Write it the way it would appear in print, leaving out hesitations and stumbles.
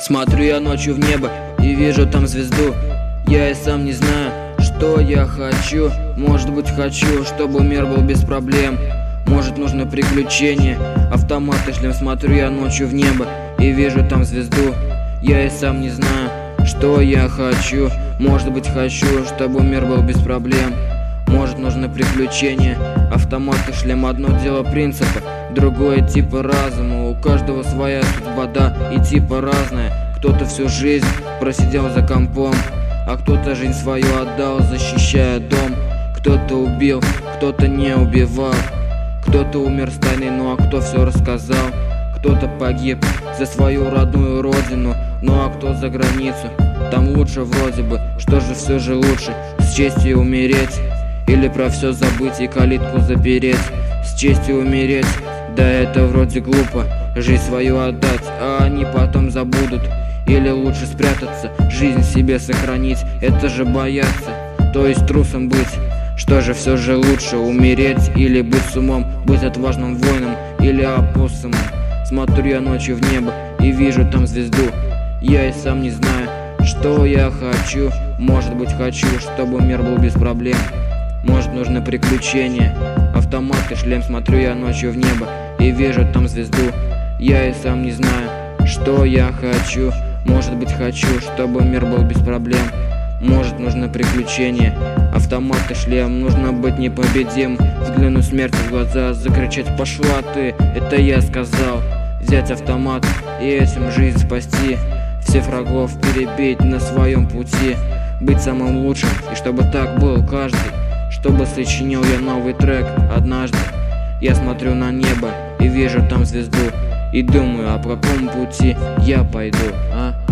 Смотрю я ночью в небо и вижу там звезду. Я и сам не знаю, что я хочу. Может быть, хочу, чтобы мир был без проблем. Может, нужно приключение, автомат и шлем. Смотрю я ночью в небо и вижу там звезду. Я и сам не знаю, что я хочу. Может быть, хочу, чтобы мир был без проблем. Может, нужно приключение, автомат и шлем. Одно дело принципа, другое типа разума. У каждого своя судьба, да, и типа разная. Кто-то всю жизнь просидел за компом, а кто-то жизнь свою отдал, защищая дом. Кто-то убил, кто-то не убивал, кто-то умер с тайной, ну а кто все рассказал. Кто-то погиб за свою родную родину, ну а кто за границу, там лучше вроде бы. Что же все же лучше, с честью умереть или про все забыть и калитку запереть? С честью умереть, да это вроде глупо, жизнь свою отдать, а они потом забудут. Или лучше спрятаться, жизнь себе сохранить, это же бояться, то есть трусом быть. Что же все же лучше, умереть или быть с умом, быть отважным воином или опоссумом? Смотрю я ночью в небо и вижу там звезду. Я и сам не знаю, что я хочу. Может быть, хочу, чтобы мир был без проблем. Может, нужно приключение, автомат и шлем. Смотрю я ночью в небо и вижу там звезду. Я и сам не знаю, что я хочу. Может быть, хочу, чтобы мир был без проблем. Может, нужно приключение, автомат и шлем. Нужно быть непобедим, взглянуть смерти в глаза, закричать: пошла ты, это я сказал. Взять автомат и этим жизнь спасти, всех врагов перебить на своем пути. Быть самым лучшим, и чтобы так был каждый. Чтобы сочинил я новый трек однажды. Я смотрю на небо и вижу там звезду, и думаю, а по какому пути я пойду, а?